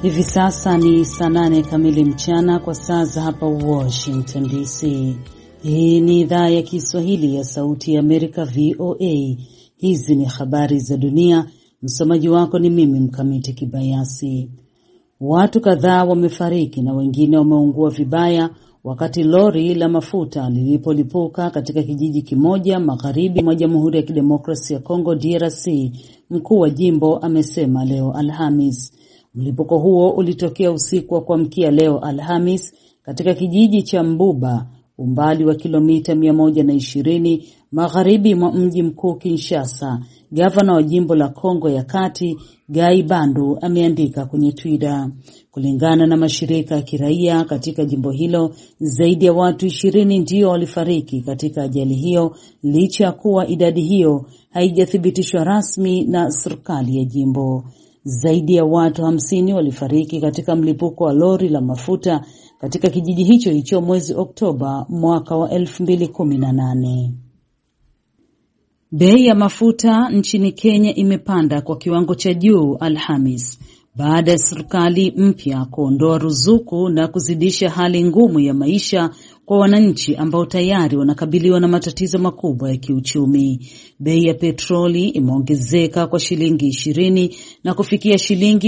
Hivi sasa ni saa 8 kamili mchana kwa saa za hapa Washington DC. Hii ni idhaa ya Kiswahili ya Sauti ya Amerika VOA. Hizi ni habari za dunia. Msomaji wako ni mimi Mkamiti Kibayasi. Watu kadhaa wamefariki na wengine wameungua vibaya wakati lori la mafuta lilipolipuka katika kijiji kimoja magharibi mwa Jamhuri ya Kidemokrasia ya Kongo DRC, mkuu wa jimbo amesema leo Alhamis. Mlipuko huo ulitokea usiku wa kuamkia leo Alhamis katika kijiji cha Mbuba, umbali wa kilomita 120 magharibi mwa mji mkuu Kinshasa. Gavana wa jimbo la Kongo ya Kati, Gai Bandu, ameandika kwenye Twitter. Kulingana na mashirika ya kiraia katika jimbo hilo, zaidi ya watu 20 ndio walifariki katika ajali hiyo, licha ya kuwa idadi hiyo haijathibitishwa rasmi na serikali ya jimbo. Zaidi ya watu 50 walifariki katika mlipuko wa lori la mafuta katika kijiji hicho mwezi Oktoba mwaka wa 2018. Bei ya mafuta nchini Kenya imepanda kwa kiwango cha juu Alhamis baada ya serikali mpya kuondoa ruzuku na kuzidisha hali ngumu ya maisha kwa wananchi ambao tayari wanakabiliwa na matatizo makubwa ya kiuchumi. Bei ya petroli imeongezeka kwa shilingi 20 na kufikia shilingi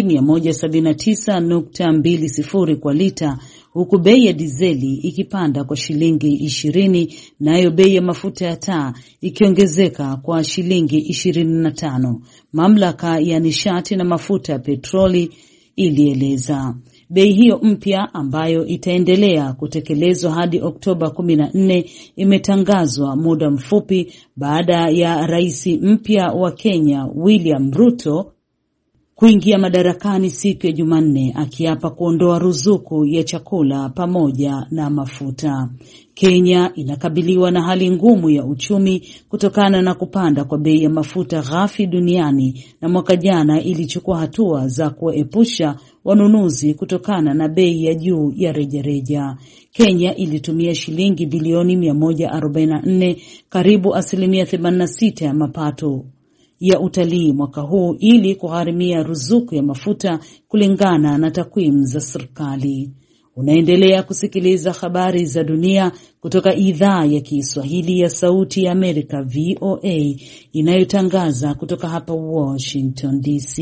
179.20 kwa lita, huku bei ya dizeli ikipanda kwa shilingi 20, nayo bei ya mafuta ya taa ikiongezeka kwa shilingi 25. Mamlaka ya nishati na mafuta ya petroli ilieleza. Bei hiyo mpya ambayo itaendelea kutekelezwa hadi Oktoba 14 imetangazwa muda mfupi baada ya rais mpya wa Kenya William Ruto kuingia madarakani siku ya Jumanne, akiapa kuondoa ruzuku ya chakula pamoja na mafuta. Kenya inakabiliwa na hali ngumu ya uchumi kutokana na kupanda kwa bei ya mafuta ghafi duniani, na mwaka jana ilichukua hatua za kuepusha wanunuzi kutokana na bei ya juu ya rejareja. Kenya ilitumia shilingi bilioni 144, karibu 86% ya mapato ya utalii mwaka huu ili kugharimia ruzuku ya mafuta, kulingana na takwimu za serikali. Unaendelea kusikiliza habari za dunia kutoka idhaa ya Kiswahili ya Sauti ya Amerika VOA, inayotangaza kutoka hapa Washington DC.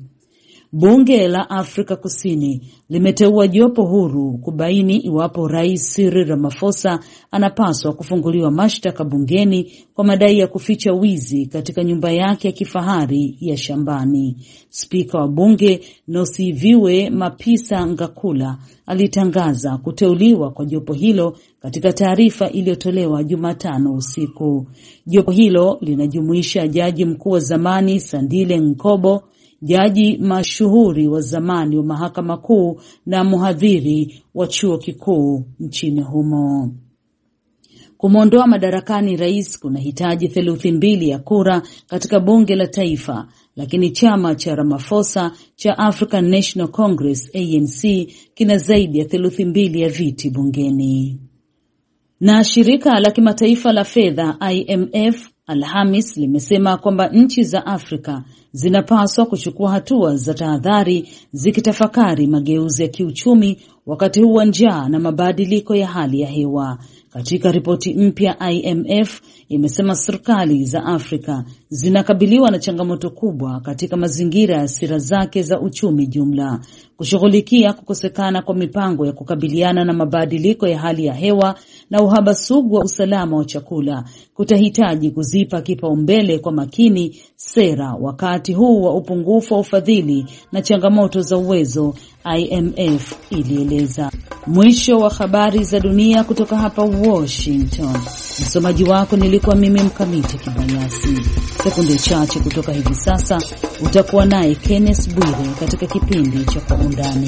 Bunge la Afrika Kusini limeteua jopo huru kubaini iwapo Rais Cyril Ramaphosa anapaswa kufunguliwa mashtaka bungeni kwa madai ya kuficha wizi katika nyumba yake ya kifahari ya shambani. Spika wa bunge Nosiviwe Mapisa Ngakula alitangaza kuteuliwa kwa jopo hilo katika taarifa iliyotolewa Jumatano usiku. Jopo hilo linajumuisha jaji mkuu wa zamani Sandile Nkobo, jaji mashuhuri wa zamani wa mahakama kuu na mhadhiri wa chuo kikuu nchini humo. Kumwondoa madarakani rais kunahitaji 2/3 ya kura katika bunge la taifa, lakini chama cha Ramaphosa cha African National Congress ANC kina zaidi ya 2/3 ya viti bungeni. Na shirika la kimataifa la fedha IMF Alhamis limesema kwamba nchi za Afrika zinapaswa kuchukua hatua za tahadhari zikitafakari mageuzi ya kiuchumi wakati huu wa njaa na mabadiliko ya hali ya hewa. Katika ripoti mpya, IMF imesema serikali za Afrika zinakabiliwa na changamoto kubwa katika mazingira ya sera zake za uchumi jumla. Kushughulikia kukosekana kwa mipango ya kukabiliana na mabadiliko ya hali ya hewa na uhaba sugu wa usalama wa chakula kutahitaji kuzipa kipaumbele kwa makini sera wakati huu wa upungufu wa ufadhili na changamoto za uwezo, IMF ilieleza. Mwisho wa habari za dunia kutoka hapa Washington. Msomaji wako nilikuwa mimi Mkamiti Kibayasi. Sekunde chache kutoka hivi sasa utakuwa naye Kenneth Bwire katika kipindi cha Kwa Undani.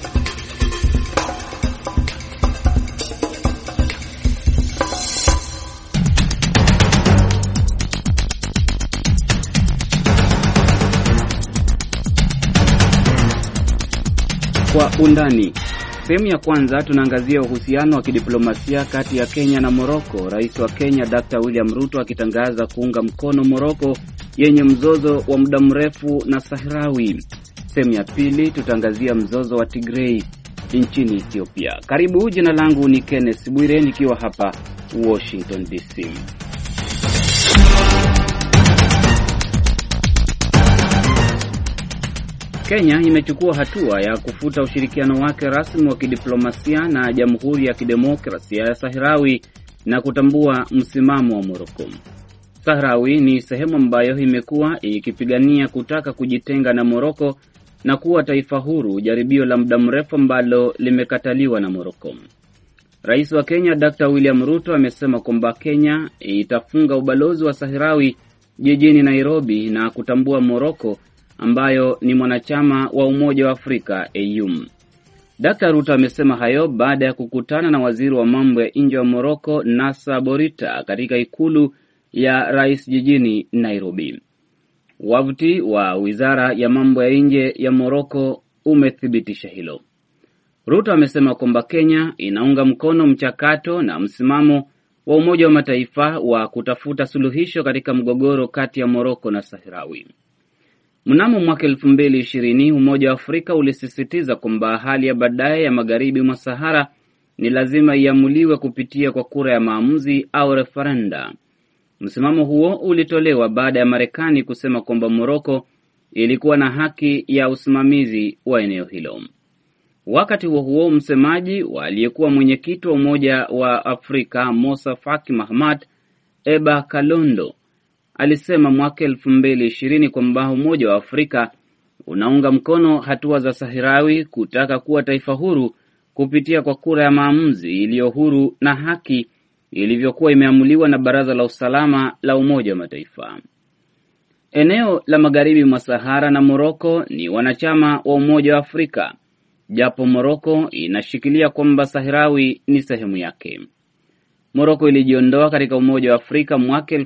Kwa Undani. Sehemu ya kwanza tunaangazia uhusiano wa kidiplomasia kati ya Kenya na Morocco. Rais wa Kenya Dr. William Ruto akitangaza kuunga mkono Morocco yenye mzozo wa muda mrefu na Sahrawi. Sehemu ya pili tutangazia mzozo wa Tigray nchini Ethiopia. Karibu, jina langu ni Kenneth Bwire nikiwa hapa Washington DC. Kenya imechukua hatua ya kufuta ushirikiano wake rasmi wa kidiplomasia na Jamhuri ya Kidemokrasia ya Sahrawi na kutambua msimamo wa Morocco. Sahrawi ni sehemu ambayo imekuwa ikipigania kutaka kujitenga na Morocco na kuwa taifa huru, jaribio la muda mrefu ambalo limekataliwa na Morocco. Rais wa Kenya Dr. William Ruto amesema kwamba Kenya itafunga ubalozi wa Sahrawi jijini Nairobi na kutambua Morocco ambayo ni mwanachama wa Umoja wa Afrika AU. Dr. Ruto amesema hayo baada ya kukutana na waziri wa mambo ya nje wa Morocco Nasser Bourita katika ikulu ya rais jijini Nairobi. Wavuti wa Wizara ya Mambo ya Nje ya Morocco umethibitisha hilo. Ruto amesema kwamba Kenya inaunga mkono mchakato na msimamo wa Umoja wa Mataifa wa kutafuta suluhisho katika mgogoro kati ya Morocco na Sahrawi. Mnamo mwaka 2020 Umoja wa Afrika ulisisitiza kwamba hali ya baadaye ya magharibi mwa Sahara ni lazima iamuliwe kupitia kwa kura ya maamuzi au referenda. Msimamo huo ulitolewa baada ya Marekani kusema kwamba Morocco ilikuwa na haki ya usimamizi wa eneo hilo. Wakati huo msemaji wa aliyekuwa mwenyekiti wa Umoja wa Afrika Moussa Faki Mahamat Eba Kalondo alisema mwaka 2020 kwamba Umoja wa Afrika unaunga mkono hatua za Sahrawi kutaka kuwa taifa huru kupitia kwa kura ya maamuzi iliyo huru na haki ilivyokuwa imeamuliwa na Baraza la Usalama la Umoja wa Mataifa. Eneo la magharibi mwa Sahara na Morocco ni wanachama wa Umoja wa Afrika, japo Morocco inashikilia kwamba Sahrawi ni sehemu yake. Morocco ilijiondoa katika Umoja wa Afrika mwaka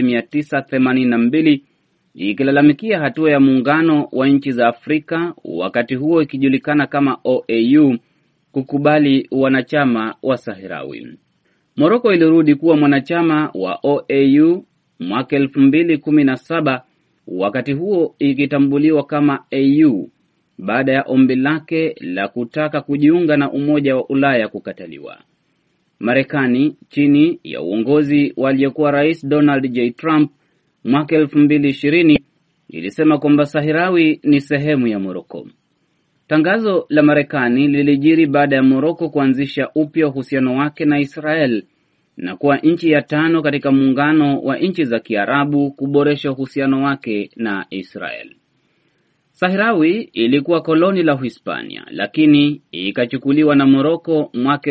1982 ikilalamikia hatua ya muungano wa nchi za Afrika, wakati huo ikijulikana kama OAU, kukubali wanachama wa Sahrawi. Morocco ilirudi kuwa mwanachama wa OAU mwaka 2017, wakati huo ikitambuliwa kama AU baada ya ombi lake la kutaka kujiunga na Umoja wa Ulaya kukataliwa. Marekani chini ya uongozi wa aliyekuwa Rais Donald J. Trump mwaka 2020 ilisema kwamba Sahrawi ni sehemu ya Morocco. Tangazo la Marekani lilijiri baada ya Morocco kuanzisha upya uhusiano wake na Israel na kuwa nchi ya 5 katika muungano wa nchi za Kiarabu kuboresha uhusiano wake na Israel. Sahrawi ilikuwa koloni la Uhispania, lakini ikachukuliwa na Morocco mwaka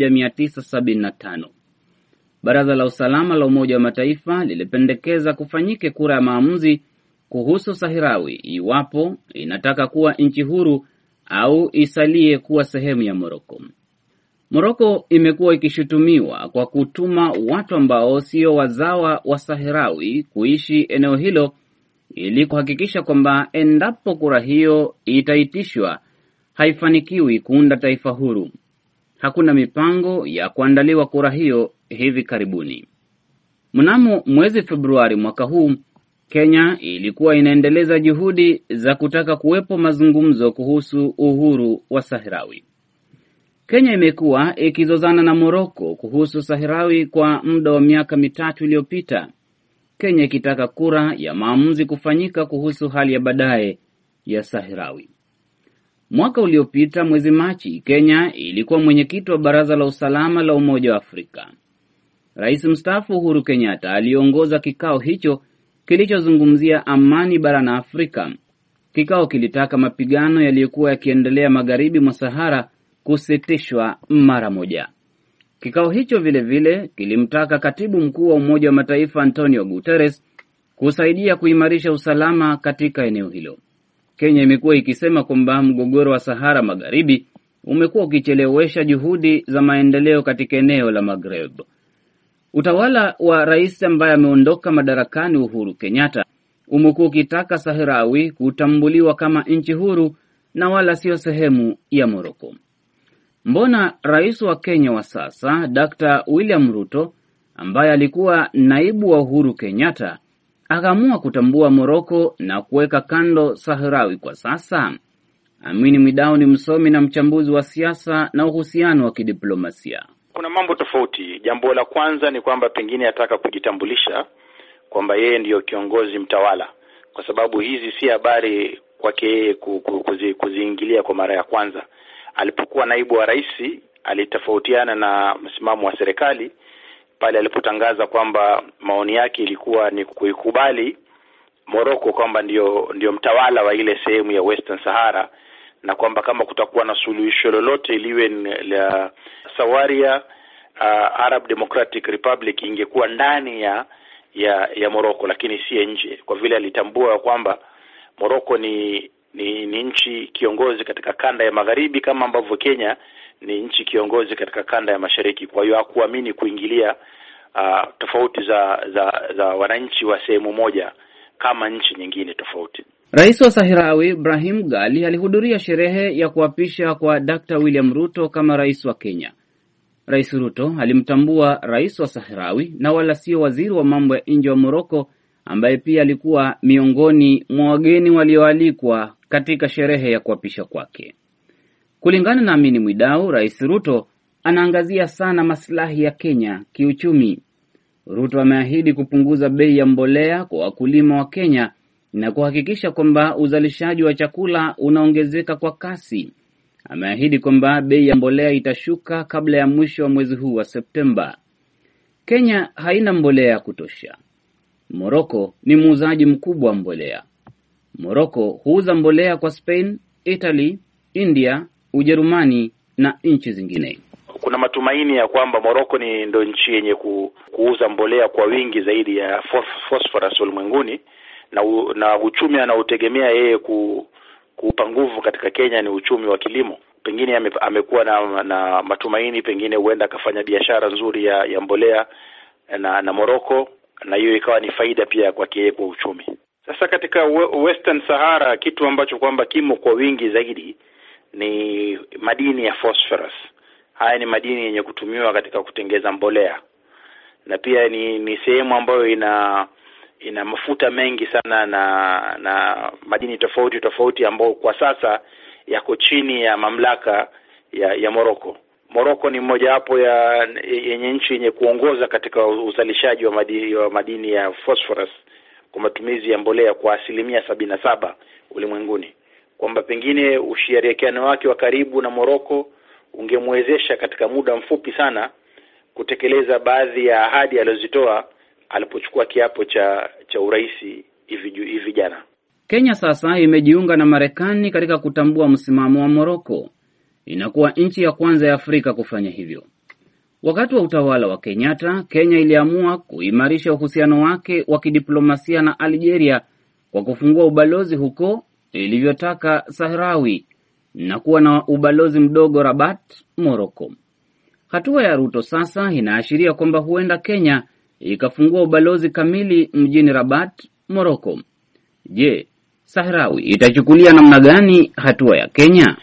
1975. Baraza la Usalama la Umoja wa Mataifa lilipendekeza kufanyike kura ya maamuzi kuhusu Sahrawi iwapo inataka kuwa nchi huru au isalie kuwa sehemu ya Morocco. Morocco imekuwa ikishutumiwa kwa kutuma watu ambao sio wazawa wa Sahrawi kuishi eneo hilo ili kuhakikisha kwamba endapo kura hiyo itaitishwa haifanikiwi kuunda taifa huru. Hakuna mipango ya kuandaliwa kura hiyo hivi karibuni. Mnamo mwezi Februari mwaka huu, Kenya ilikuwa inaendeleza juhudi za kutaka kuwepo mazungumzo kuhusu uhuru wa Sahrawi. Kenya imekuwa ikizozana na Morocco kuhusu Sahrawi kwa muda wa miaka 3 iliyopita. Kenya ikitaka kura ya maamuzi kufanyika kuhusu hali ya baadaye ya Sahrawi. Mwaka uliopita mwezi Machi, Kenya ilikuwa mwenyekiti wa Baraza la Usalama la Umoja wa Afrika. Rais mstaafu Uhuru Kenyatta aliongoza kikao hicho kilichozungumzia amani barani Afrika. Kikao kilitaka mapigano yaliyokuwa yakiendelea magharibi mwa Sahara kusitishwa mara moja. Kikao hicho vile vile kilimtaka Katibu Mkuu wa Umoja wa Mataifa Antonio Guterres kusaidia kuimarisha usalama katika eneo hilo. Kenya imekuwa ikisema kwamba mgogoro wa Sahara Magharibi umekuwa ukichelewesha juhudi za maendeleo katika eneo la Maghreb. Utawala wa rais ambaye ameondoka madarakani Uhuru Kenyatta umekuwa ukitaka Sahrawi kutambuliwa kama nchi huru na wala sio sehemu ya Morocco. Mbona rais wa Kenya wa sasa Dr. William Ruto, ambaye alikuwa naibu wa Uhuru Kenyatta, akaamua kutambua Morocco na kuweka kando Sahrawi kwa sasa? Amini Mwidau ni msomi na mchambuzi wa siasa na uhusiano wa kidiplomasia. Kuna mambo tofauti. Jambo la kwanza ni kwamba pengine ataka kujitambulisha kwamba yeye ndiyo kiongozi mtawala, kwa sababu hizi si habari kwake kuziingilia kwa mara ya kwanza. Alipokuwa naibu wa rais alitofautiana na msimamo wa serikali pale alipotangaza kwamba maoni yake ilikuwa ni kuikubali Morocco kwamba ndio mtawala wa ile sehemu ya Western Sahara, na kwamba kama kutakuwa na suluhisho lolote liwe la Sawaria Arab Democratic Republic ingekuwa ndani ya Morocco, lakini si nje, kwa vile alitambua kwamba Morocco ni nchi kiongozi katika kanda ya magharibi kama ambavyo Kenya ni nchi kiongozi katika kanda ya mashariki. Kwa hiyo hakuamini kuingilia tofauti za wananchi wa sehemu moja kama nchi nyingine tofauti. Rais wa Sahrawi Ibrahim Gali alihudhuria sherehe ya kuapisha kwa Dr. William Ruto kama rais wa Kenya. Rais Ruto alimtambua rais wa Sahrawi na wala sio waziri wa mambo ya nje wa Morocco, ambaye pia alikuwa miongoni mwa wageni walioalikwa katika sherehe ya kuapisha kwake. Kulingana na Amini Mwidau, Rais Ruto anaangazia sana maslahi ya Kenya kiuchumi. Ruto ameahidi kupunguza bei ya mbolea kwa wakulima wa Kenya na kuhakikisha kwamba uzalishaji wa chakula unaongezeka kwa kasi. Ameahidi kwamba bei ya mbolea itashuka kabla ya mwisho wa mwezi huu wa Septemba. Kenya haina mbolea ya kutosha. Morocco ni muuzaji mkubwa wa mbolea. Morocco huuza mbolea kwa Spain, Italy, India, Ujerumani na nchi zingine. Kuna matumaini ya kwamba Morocco ndio nchi yenye kuuza mbolea kwa wingi zaidi ya phosphorus ulimwenguni, na uchumi anaotegemea yeye kuupa nguvu katika Kenya ni uchumi wa kilimo. Pengine amekuwa na matumaini, pengine huenda akafanya biashara nzuri ya mbolea na Morocco, na hiyo ikawa ni faida pia kwake kwa uchumi. Sasa katika Western Sahara, kitu ambacho kwamba kimo kwa wingi zaidi ni madini ya phosphorus. Haya ni madini yenye kutumiwa katika kutengeza mbolea, na pia ni sehemu ambayo ina mafuta mengi sana na madini tofauti ambayo kwa sasa yako chini ya mamlaka ya Morocco. Morocco ni mmoja wapo yenye nchi yenye kuongoza katika uzalishaji wa madini ya phosphorus kwa matumizi ya mbolea kwa 77% ulimwenguni. Kwamba pengine ushirikiano wake wa karibu na Morocco ungemwezesha katika muda mfupi sana kutekeleza baadhi ya ahadi alizozitoa alipochukua kiapo cha urais hivi jana. Kenya sasa imejiunga na Marekani katika kutambua msimamo wa Morocco. Inakuwa nchi ya kwanza ya Afrika kufanya hivyo. Wakati wa utawala wa Kenyatta, Kenya iliamua kuimarisha uhusiano wake wa kidiplomasia na Algeria kwa kufungua ubalozi huko ilivyotaka Sahrawi na kuwa na ubalozi mdogo Rabat, Morocco. Hatua ya Ruto sasa inaashiria kwamba huenda Kenya ikafungua ubalozi kamili mjini Rabat, Morocco. Je, Sahrawi itachukulia namna gani hatua ya Kenya?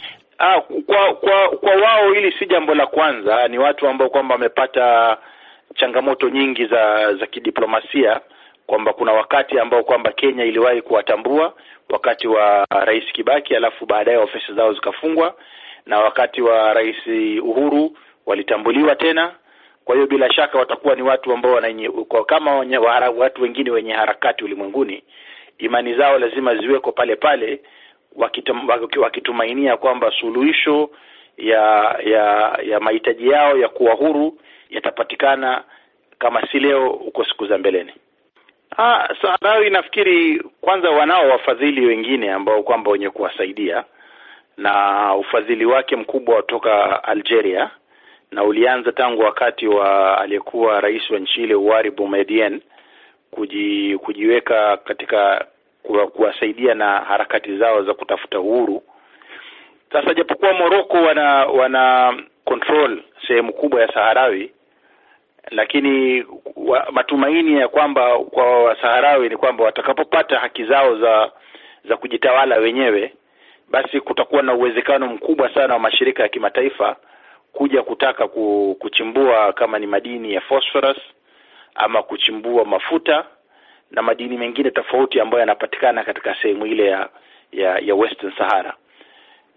Kwa wao hili si jambo la kwanza. Ni watu ambao kwamba wamepata changamoto nyingi za kidiplomasia, kwamba kuna wakati ambao kwamba Kenya iliwahi kuwatambua wakati wa Rais Kibaki, alafu baadaye ofisi zao zikafungwa, na wakati wa Rais Uhuru walitambuliwa tena. Kwa hiyo bila shaka watakuwa ni watu ambao kama watu wengine wenye harakati ulimwenguni, imani zao lazima ziweko pale wakitumainia kwamba suluhisho ya mahitaji yao ya kuwa huru yatapatikana, kama si leo uko siku za mbeleni. Sahrawi nafikiri kwanza wanao wafadhili wengine ambao kwamba wenye kuwasaidia, na ufadhili wake mkubwa kutoka Algeria, na ulianza tangu wakati wa aliyekuwa rais wa nchi ile Ouari Boumediene kujiweka katika kuwasaidia na harakati zao za kutafuta uhuru. Sasa japokuwa Morocco wana control sehemu kubwa ya Sahrawi, lakini matumaini ya kwamba kwa Sahrawi ni kwamba watakapopata haki zao za kujitawala wenyewe, basi kutakuwa na uwezekano mkubwa sana wa mashirika ya kimataifa kuja kutaka kuchimbua kama ni madini ya phosphorus ama kuchimbua mafuta na madini mengine tofauti ambayo yanapatikana katika sehemu ile ya Western Sahara.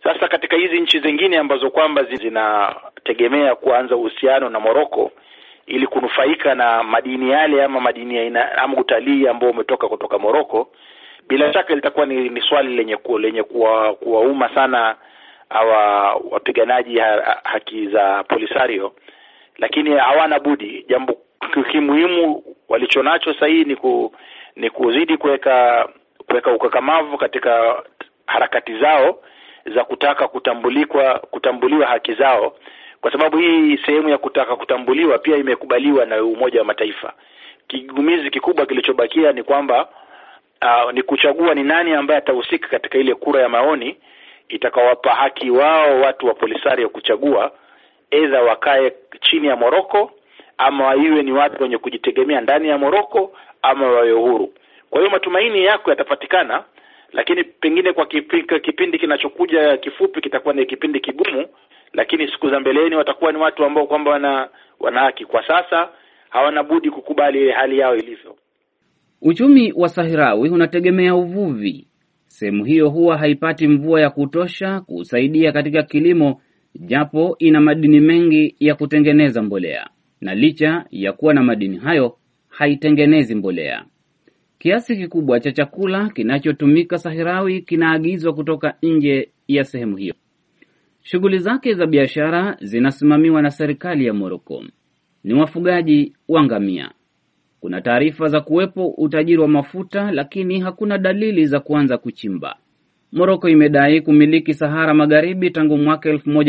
Sasa katika hizi nchi zingine ambazo kwamba zinategemea kuanza uhusiano na Morocco ili kunufaika na madini yale ama madini ama utalii ambao umetoka kutoka Morocco, bila shaka litakuwa ni swali lenye kuwauma sana hawa wapiganaji haki za Polisario, lakini hawana budi. Jambo muhimu walichonacho sasa ni kuzidi kuweka ukakamavu katika harakati zao za kutaka kutambuliwa haki zao, kwa sababu hii sehemu ya kutaka kutambuliwa pia imekubaliwa na Umoja wa Mataifa. Kigumizi kikubwa kilichobakia ni kwamba ni kuchagua ni nani ambaye atahusika katika ile kura ya maoni itakawapa haki wao watu wa Polisario kuchagua aidha wakae chini ya Morocco ama iwe ni watu wenye kujitegemea ndani ya Morocco ama wawe huru. Kwa hiyo matumaini yako yatapatikana, lakini pengine kwa kipindi kinachokuja kifupi kitakuwa ni kipindi kigumu, lakini siku za mbeleni watakuwa ni watu ambao kwamba wana haki. Kwa sasa hawana budi kukubali hali yao ilivyo. Uchumi wa Sahrawi unategemea uvuvi. Sehemu hiyo huwa haipati mvua ya kutosha kusaidia katika kilimo, japo ina madini mengi ya kutengeneza mbolea, na licha ya kuwa na madini hayo haitengenezi mbolea. Kiasi kikubwa cha chakula kinachotumika Sahrawi kinaagizwa kutoka nje ya sehemu hiyo. Shughuli zake za biashara zinasimamiwa na serikali ya Morocco. Ni wafugaji wa ngamia. Kuna taarifa za kuwepo utajiri wa mafuta, lakini hakuna dalili za kuanza kuchimba. Morocco imedai kumiliki Sahara Magharibi tangu mwaka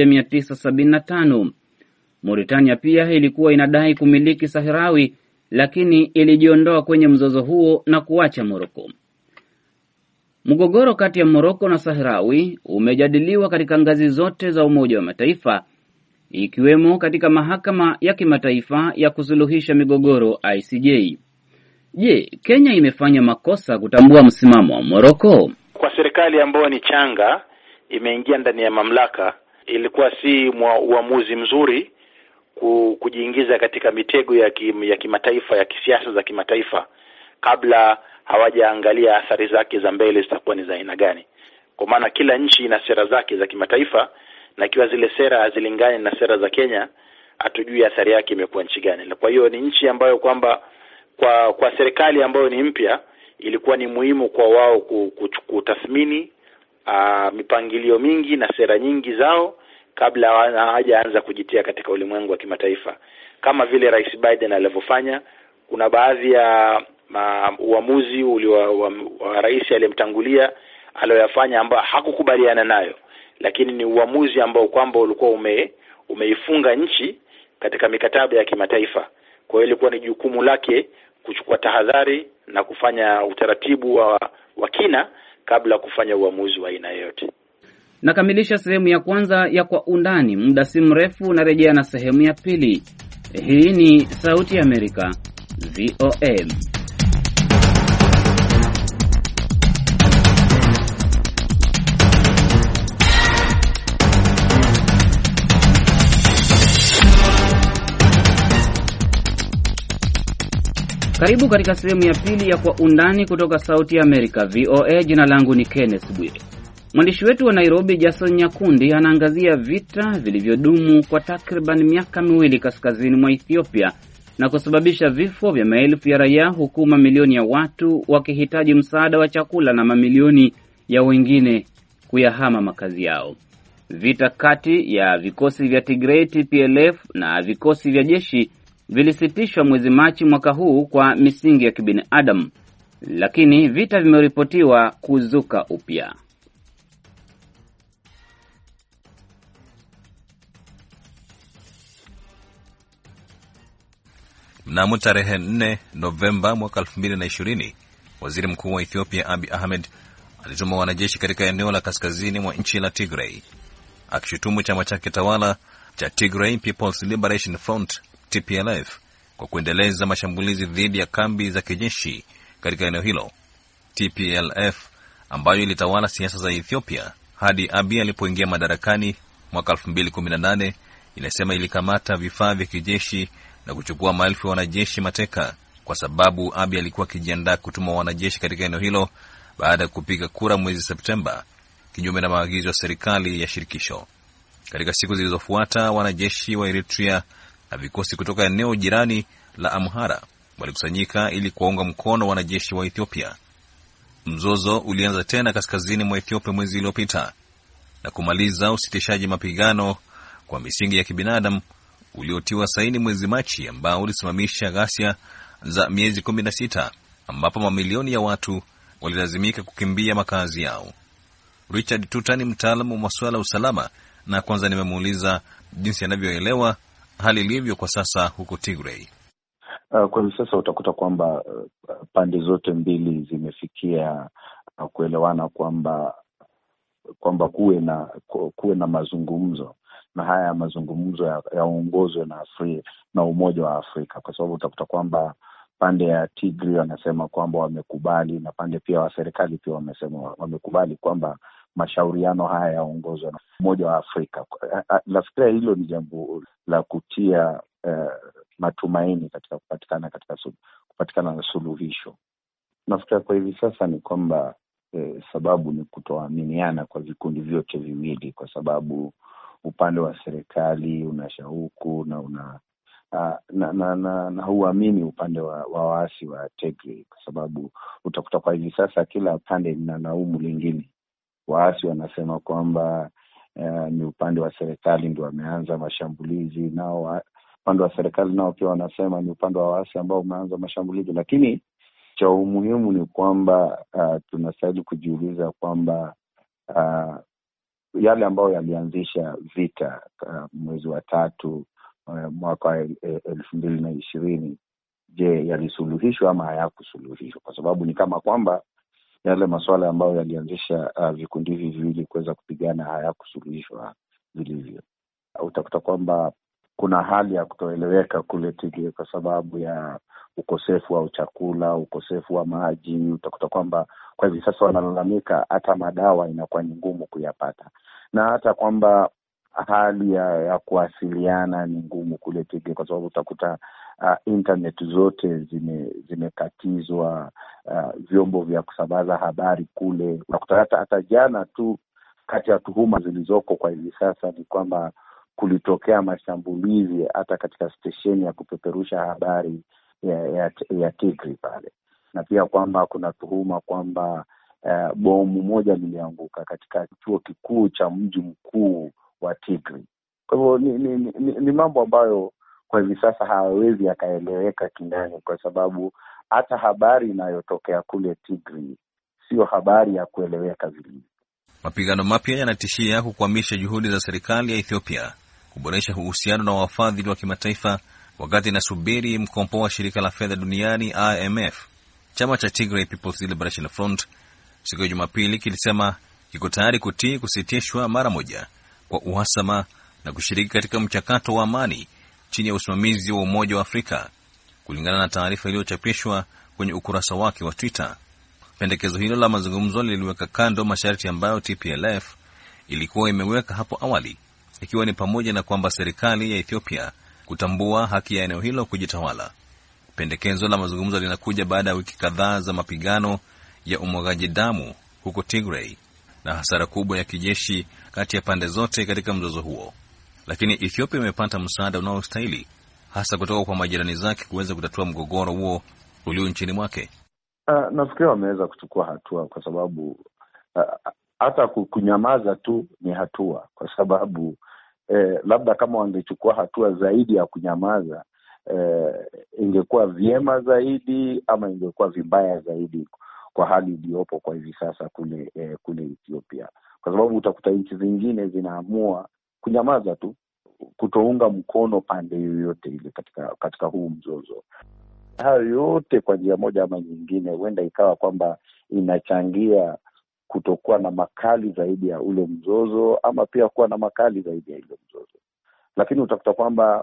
1975. Mauritania pia ilikuwa inadai kumiliki Sahrawi, lakini ilijiondoa kwenye mzozo huo na kuacha Morocco. Mgogoro kati ya Morocco na Sahrawi umejadiliwa katika ngazi zote za Umoja wa Mataifa, ikiwemo katika mahakama ya kimataifa ya kusuluhisha migogoro ICJ. Je, Kenya imefanya makosa kutambua msimamo wa Morocco? Kwa serikali ambayo ni changa imeingia ndani ya mamlaka, ilikuwa si uamuzi mzuri kujiingiza katika mitego ya kimataifa ya kisiasa za kimataifa kabla hawajaangalia athari zake za mbele zitakuwa ni za aina gani. Kwa maana kila nchi ina sera zake za kimataifa, na ikiwa zile sera hazilingani na sera za Kenya, hatujui athari yake imekuwa nchi gani. Kwa hiyo ni nchi ambayo kwamba kwa serikali ambayo ni mpya ilikuwa ni muhimu kwa wao kutathmini mipangilio mingi na sera nyingi zao kabla hawajaanza kujitia katika ulimwengu wa kimataifa, kama vile Rais Biden alivyofanya. Kuna baadhi ya uamuzi wa rais aliyemtangulia aliyofanya ambao hakukubaliana nayo, lakini ni uamuzi ambao kwamba ulikuwa umeifunga nchi katika mikataba ya kimataifa. Kwa hiyo ilikuwa ni jukumu lake kuchukua tahadhari na kufanya utaratibu wa kina kabla kufanya uamuzi wa aina yoyote. Nakamilisha sehemu ya kwanza ya Kwa Undani. Muda si mrefu narejea na sehemu ya pili. Hii ni Sauti ya Amerika, VOA. Karibu katika sehemu ya pili ya Kwa Undani kutoka Sauti ya Amerika, VOA. Jina langu ni Kenneth Bwire. Mwandishi wetu wa Nairobi, Jason Nyakundi, anaangazia vita vilivyodumu kwa takriban miaka miwili kaskazini mwa Ethiopia na kusababisha vifo vya maelfu ya raia, huku mamilioni ya watu wakihitaji msaada wa chakula na mamilioni ya wengine kuyahama makazi yao. Vita kati ya vikosi vya Tigray TPLF na vikosi vya jeshi vilisitishwa mwezi Machi mwaka huu kwa misingi ya kibinadamu, lakini vita vimeripotiwa kuzuka upya. Mnamo tarehe 4 Novemba mwaka 2020, Waziri Mkuu wa Ethiopia Abiy Ahmed alituma wanajeshi katika eneo la kaskazini mwa nchi la Tigray, akishutumu chama chake tawala cha Tigray People's Liberation Front TPLF kwa kuendeleza mashambulizi dhidi ya kambi za kijeshi katika eneo hilo. TPLF ambayo ilitawala siasa za Ethiopia hadi Abiy alipoingia madarakani mwaka 2018, inasema ilikamata vifaa vya kijeshi na kuchukua maelfu ya wanajeshi mateka kwa sababu Abiy alikuwa akijiandaa kutuma wanajeshi katika eneo hilo baada ya kupiga kura mwezi Septemba kinyume na maagizo ya serikali ya shirikisho. Katika siku zilizofuata, wanajeshi wa Eritrea na vikosi kutoka eneo jirani la Amhara walikusanyika ili kuwaunga mkono wanajeshi wa Ethiopia. Mzozo ulianza tena kaskazini mwa Ethiopia mwezi uliopita na kumaliza usitishaji mapigano kwa misingi ya kibinadamu uliotiwa saini mwezi Machi, ambao ulisimamisha ghasia za miezi 16 ambapo mamilioni ya watu walilazimika kukimbia makazi yao. Richard Tuta ni mtaalamu wa masuala ya usalama, na kwanza nimemuuliza jinsi anavyoelewa hali ilivyo kwa sasa huko Tigray. Kwa hivi sasa utakuta kwamba pande zote mbili zimefikia kuelewana kwamba kuwe na mazungumzo, na haya mazungumzo yaongozwe na Umoja wa Afrika, kwa sababu utakuta kwamba pande ya Tigray wanasema kwamba wamekubali, na pande pia wa serikali pia wamesema wamekubali kwamba mashauriano haya yaongozwe na Umoja wa Afrika. Nafikiri hilo ni jambo la kutia matumaini katika kupatikana na suluhisho. Nafikiri kwa hivi sasa ni kwamba sababu ni kutoaminiana kwa vikundi vyote viwili, kwa sababu upande wa serikali una shauku na huamini upande wa waasi wa Tigray, kwa sababu utakuta kwa hivi sasa kila pande linalaumu lingine. Waasi wanasema kwamba ni upande wa serikali ndio wameanza mashambulizi, nao upande wa serikali nao pia wanasema ni upande wa waasi ambao umeanza mashambulizi. Lakini cha umuhimu ni kwamba tunastahili kujiuliza kwamba yale ambayo yalianzisha vita mwezi wa 3 mwaka wa 2020, je, yalisuluhishwa ama hayakusuluhishwa? Kwa sababu ni kama kwamba yale masuala ambayo yalianzisha vikundi hivi viwili kuweza kupigana hayakusuluhishwa vilivyo. Utakuta kwamba kuna hali ya kutoeleweka kule Tigray kwa sababu ya ukosefu wa chakula, ukosefu wa maji. Utakuta kwamba kwa hivi sasa wanalalamika hata madawa inakuwa ni ngumu kuyapata, na hata kwamba hali ya kuwasiliana ni ngumu kule Tigray, kwa sababu utakuta internet zote zimekatizwa, vyombo vya kusambaza habari kule. Utakuta hata jana tu, kati ya tuhuma zilizoko kwa hivi sasa ni kwamba kulitokea mashambulizi hata katika stesheni ya kupeperusha habari ya Tigray pale, na pia kwamba kuna tuhuma kwamba bomu moja lilianguka katika chuo kikuu cha mji mkuu wa Tigray. Kwa hivyo ni mambo ambayo kwa hivi sasa hawezi yakaeleweka kindani, kwa sababu hata habari inayotokea kule Tigray sio habari ya kueleweka vilivyo. Mapigano mapya yanatishia kukwamisha juhudi za serikali ya Ethiopia kuboresha uhusiano na wafadhili wa kimataifa wakati inasubiri mkopo wa shirika la fedha duniani IMF. Chama cha Tigray People's Liberation Front siku ya Jumapili kilisema kiko tayari kutii kusitishwa mara moja kwa uhasama na kushiriki katika mchakato wa amani chini ya usimamizi wa Umoja wa Afrika, kulingana na taarifa iliyochapishwa kwenye ukurasa wake wa Twitter. Pendekezo hilo la mazungumzo liliweka kando masharti ambayo TPLF ilikuwa imeweka hapo awali, ikiwa ni pamoja na kwamba serikali ya Ethiopia kutambua haki ya eneo hilo kujitawala. Pendekezo la mazungumzo linakuja baada ya wiki kadhaa za mapigano ya umwagaji damu huko Tigray na hasara kubwa ya kijeshi kati ya pande zote katika mzozo huo. Lakini Ethiopia imepata msaada unaostahili, hasa kutoka kwa majirani zake, kuweza kutatua mgogoro huo ulio nchini mwake. Nafikiri wameweza kuchukua hatua, kwa sababu hata kunyamaza tu ni hatua, kwa sababu labda kama wangechukua hatua zaidi ya kunyamaza, ingekuwa vyema zaidi ama ingekuwa vibaya zaidi kwa hali iliyopo kwa hivi sasa kule Ethiopia, kwa sababu utakuta nchi zingine zinaamua kunyamaza tu, kutounga mkono pande yoyote ile katika huu mzozo. Hayo yote kwa njia moja ama nyingine huenda ikawa kwamba inachangia kutokuwa na makali zaidi ya ule mzozo, ama pia kuwa na makali zaidi ya ile mzozo. Lakini utakuta kwamba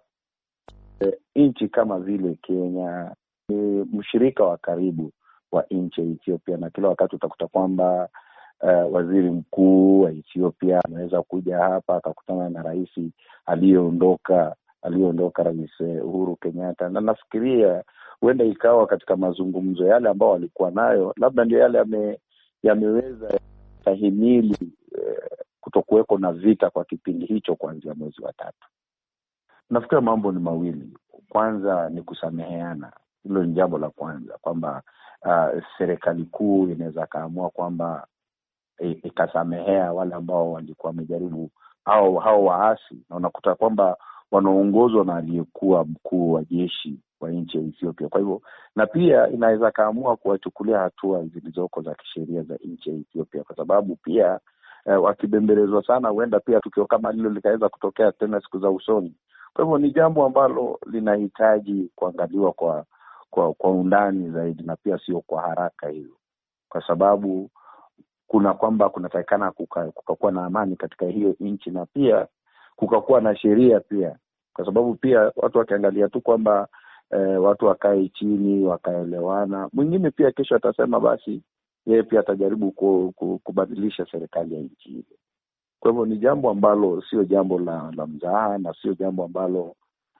nchi kama vile Kenya ni mshirika wa karibu wa nchi ya Ethiopia, na kila wakati utakuta kwamba waziri mkuu wa Ethiopia anaweza kuja hapa akakutana na rais aliyeondoka Rais Uhuru Kenyatta, na nafikiria huenda ikawa katika mazungumzo yale ambao walikuwa nayo, labda ndio yale yameweza tahimili kutokuweko na vita kwa kipindi hicho kuanzia mwezi wa 3. Nafikiri mambo ni mawili. Kwanza ni kusameheana. Hilo ni jambo la kwanza, kwamba serikali kuu inaweza kaamua kwamba ikasamehea wale ambao walikuwa wamejaribu au hao waasi, na unakuta kwamba wanaongozwa na aliyekuwa mkuu wa jeshi wa nchi ya Ethiopia. Kwa hivyo, na pia inaweza kaamua kuwachukulia hatua zilizoko za kisheria za nchi ya Ethiopia, kwa sababu pia wakibembelezwa sana huenda pia tukio kama hilo likaweza kutokea tena siku za usoni. Kwa hivyo ni jambo ambalo linahitaji kuangaliwa kwa undani zaidi, na pia sio kwa haraka hiyo, kwa sababu kunatakikana kukakuwa na amani katika hiyo nchi, na pia kukakuwa na sheria pia, kwa sababu pia watu wakiangalia tu kwamba watu wakae chini wakaelewana, mwingine pia kesho atasema basi yeye pia atajaribu kubadilisha serikali ya nchi ile. Kwa hivyo ni jambo ambalo sio jambo la mzaha, na sio jambo ambalo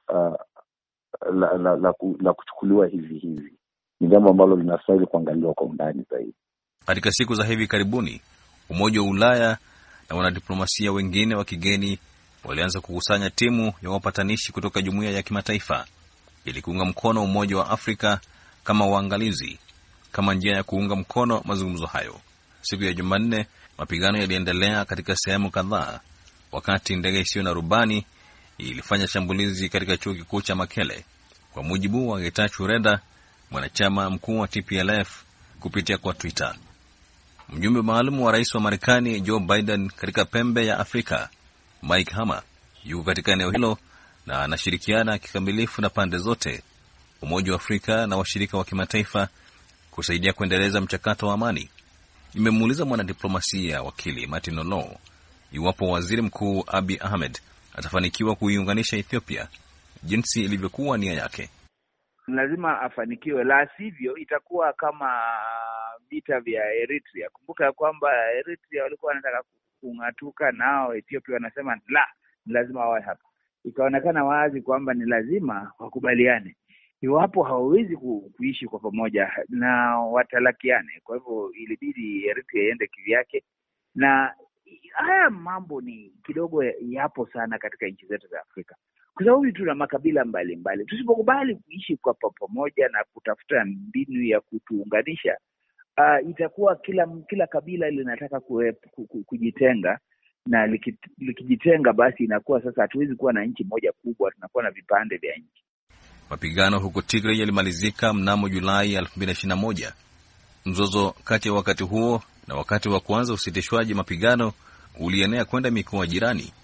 la kuchukuliwa hivi. Ni jambo ambalo linastahili kuangaliwa kwa undani zaidi. Katika siku za hivi karibuni, Umoja wa Ulaya na wanadiplomasia wengine wa kigeni walianza kukusanya timu ya wapatanishi kutoka jumuiya ya kimataifa ili kuunga mkono Umoja wa Afrika kama waangalizi, kama njia ya kuunga mkono mazungumzo hayo. Siku ya Jumanne, mapigano yaliendelea katika sehemu kadhaa, wakati ndege isiyo na rubani ilifanya shambulizi katika chuo kikuu cha Makele, kwa mujibu wa Getachew Reda, mwanachama mkuu wa TPLF, kupitia kwa Twitter. Mjumbe maalum wa rais wa Marekani Joe Biden katika pembe ya Afrika, Mike Hammer, yuko katika eneo hilo na anashirikiana kikamilifu na pande zote, Umoja wa Afrika na washirika wa kimataifa, kusaidia kuendeleza mchakato wa amani. Nimemuuliza mwanadiplomasia wakili Martin Olo iwapo Waziri Mkuu Abiy Ahmed atafanikiwa kuiunganisha Ethiopia jinsi ilivyokuwa nia yake. Lazima afanikiwe, la sivyo itakuwa kama vita vya Eritrea. Kumbuka kwamba Eritrea walikuwa wanataka kung'atuka, nao Ethiopia wanasema la, lazima wawe hapa. Ikaonekana wazi kwamba ni lazima wakubaliane. Iwapo hawawezi kuishi kwa pamoja na watalakiane, kwa hivyo ilibidi Eritrea iende kivyake, na haya mambo ni kidogo yapo sana katika nchi zetu za Afrika. Kwa sababu tuna makabila mbalimbali. Tusipokubali kuishi kwa pamoja na kutafuta mbinu ya kutuunganisha, itakuwa kila kabila linataka kujitenga, na likijitenga basi inakuwa sasa hatuwezi kuwa na nchi moja kubwa, tunakuwa na vipande vya nchi. Mapigano huko Tigray yalimalizika mnamo Julai 2021. Mzozo kati ya wakati huo na wakati wa kuanza usitishwaji mapigano ulienea kwenda mikoa jirani.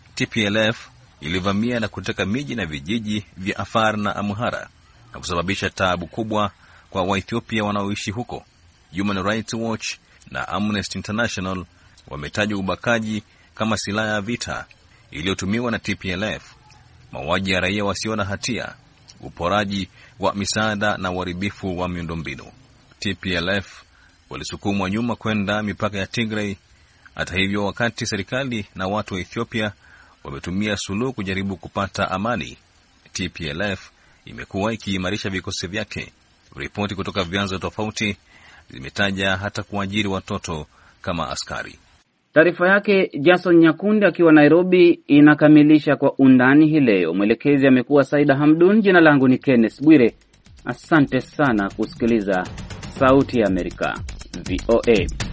TPLF ilivamia na kuteka miji na vijiji vya Afar na Amhara na kusababisha taabu kubwa kwa Waethiopia wanaoishi huko. Human Rights Watch na Amnesty International wametaja ubakaji kama silaha ya vita iliyotumiwa na TPLF, mauaji ya raia wasio na hatia, uporaji wa misaada na uharibifu wa miundombinu. TPLF walisukumwa nyuma kwenda mipaka ya Tigray. Hata hivyo, wakati serikali na watu wa Ethiopia wametumia suluhu kujaribu kupata amani, TPLF imekuwa ikiimarisha vikosi vyake. Ripoti kutoka vyanzo tofauti zimetaja hata kuajiri watoto kama askari. Taarifa yake Jason Nyakundi akiwa Nairobi inakamilisha kwa undani hii leo. Mwelekezi amekuwa Saida Hamdun. Jina langu ni Kenneth Bwire. Asante sana kusikiliza Sauti ya Amerika, VOA.